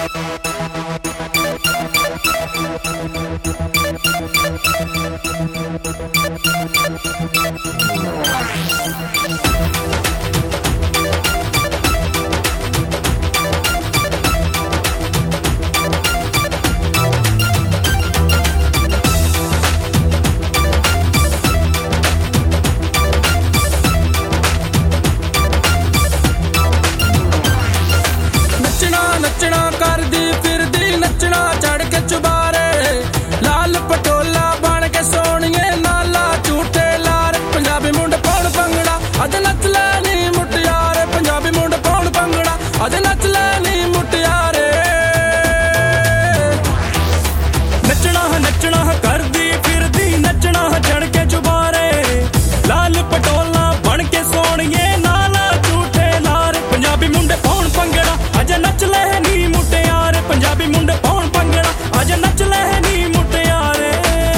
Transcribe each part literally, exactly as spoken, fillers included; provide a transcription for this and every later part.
नचना करदी फिरदी नचना चढ़ के चुबारे लाल पटोला बन के सोनिए नाला झूठे लार पंजाबी मुंड पौन भंगड़ा अज नच लैनी मुटियारे पंजाबी मुंड पौन भंगड़ा अज नच लैनी मुटियारे नचना नचना करदी फिरदी नचना चढ़ के चुबारे लाल पटोला बन के सोनिए नाला झूठे लार पंजाबी मुंड पौन भंगड़ा अज नच लैनी मुटियारे पंजाबी मुंडे पौन भंगड़ा अज नच लैनी मुटियारे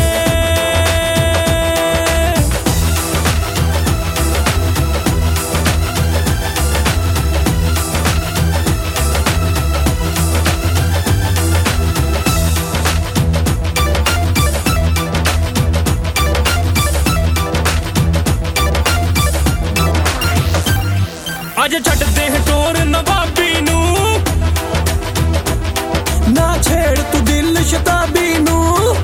अज छड्डदे टोर नवाबी नू ना छेड़ तू दिल शताबी नू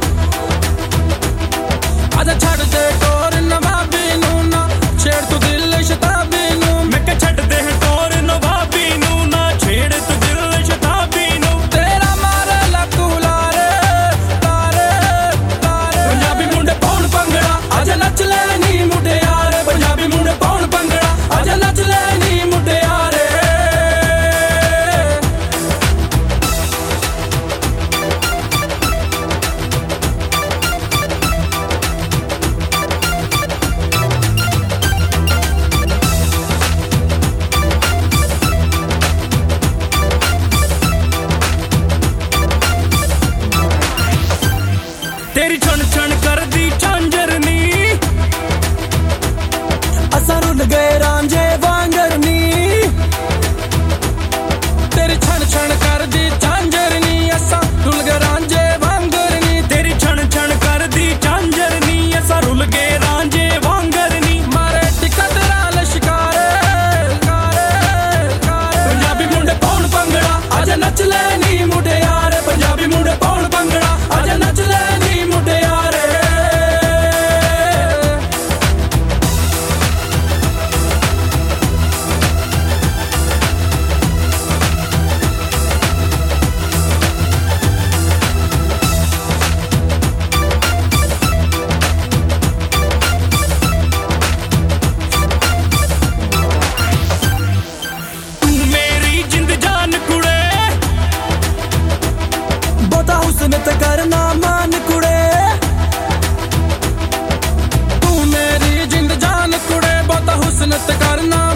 अज छड़ दे टोर नवाबी नू ना छेड़ तू दिल शताबी नू मैं के छड़ दे टोर नवाबी नू ना छेड़ तू दिल शताबी नू तेरा मारे लकू लारे लारे लारे पंजाबी मुंडे पौन भंगड़ा अज नच लैनी मुटियारे पंजाबी मुंडे पौन भंगड़ा अज नच लैनी मुटियारे तेरी छन छन करदी झांझरनी असां रुल गए रांझे वांगरनी तेरी छन छन करदी झांझरनी असां रुल गए रांझे वांगरनी तेरी छन छन करदी झांझरनी असां रुल गए रांझे वांगरनी मारे टिक्का तेरा लश्कारे पंजाबी मुंडे पौन भंगड़ा अज नच लैनी मुटियारे पंजाबी मुंडे पौन भंगड़ा अज नच लैनी मुटियारे तू मेरी जिंद जान कुड़े बहुता हुस्न ते करना मान कुड़े तू मेरी जिंद जान कुड़े बहुता हुस्न ते करना